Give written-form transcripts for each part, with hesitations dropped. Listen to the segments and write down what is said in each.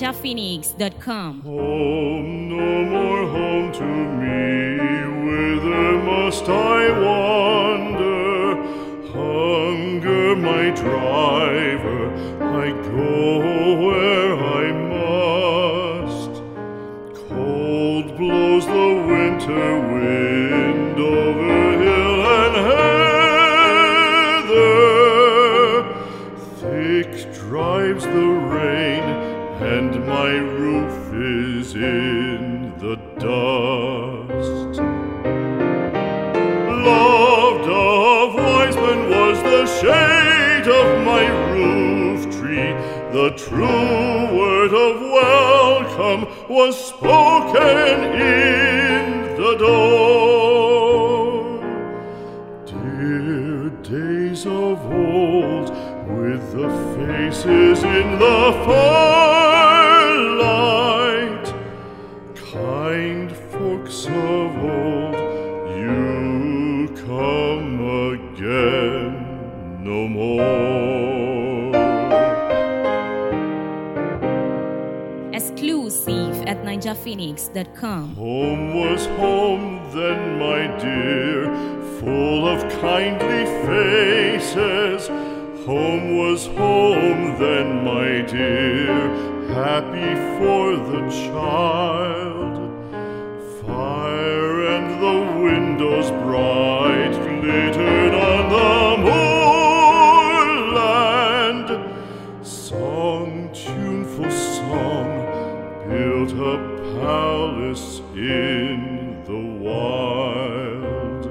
NinjaPhoenix.com. Home, no more home to me, whither must I wander? Hunger, my driver, I go where I must. Cold blows the winter wind over hill and heather. Thick drives the rain, and my roof is in the dust. Loved of wise men was the shade of my roof tree. The true word of welcome was spoken in the door. Dear days of old, with the faces in the firelight, kind folks of old, you come again no more. Exclusive at NinjaPhoenix.com. Home was home then, my dear, full of kindly faces. Home was home then, my dear, happy for the child. Fire and the windows bright glittered on the moorland. Song, tuneful song, built a palace in the wild.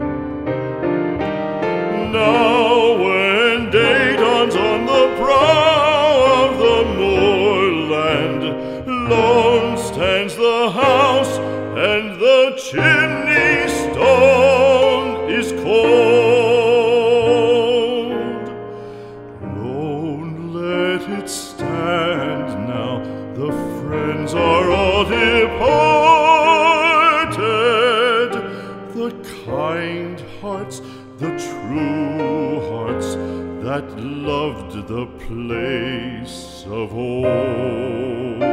Now when day dawns on the brow of the moorland, lone stands the house and the chimney stone is cold. Lone, let it stand now, the friends are all departed. The kind hearts, the true hearts that loved the place of old.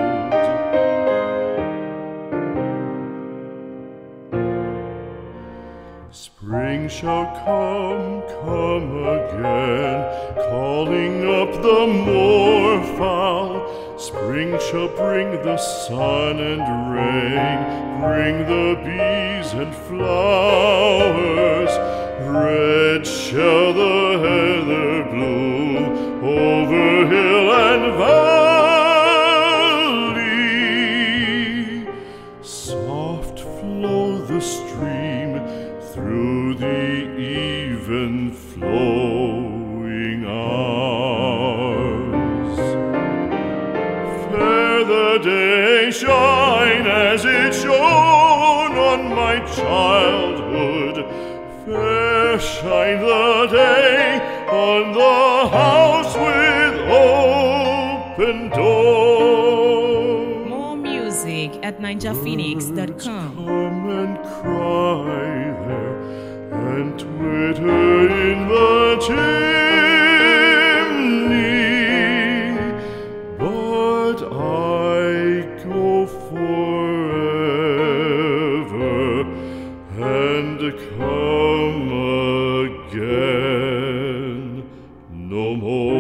Spring shall come, come again, calling up the moorfowl. Spring shall bring the sun and rain, bring the bees and flowers. Red shall the heather bloom over hill and valley. Soft flow the stream through the even flowing hours. Fair the day shine as it shone on my childhood. Fair shine the day on the house with open door. More music at NinjaPhoenix.com. Come and cry there and twitter in the chimney, but I go forever and come again no more.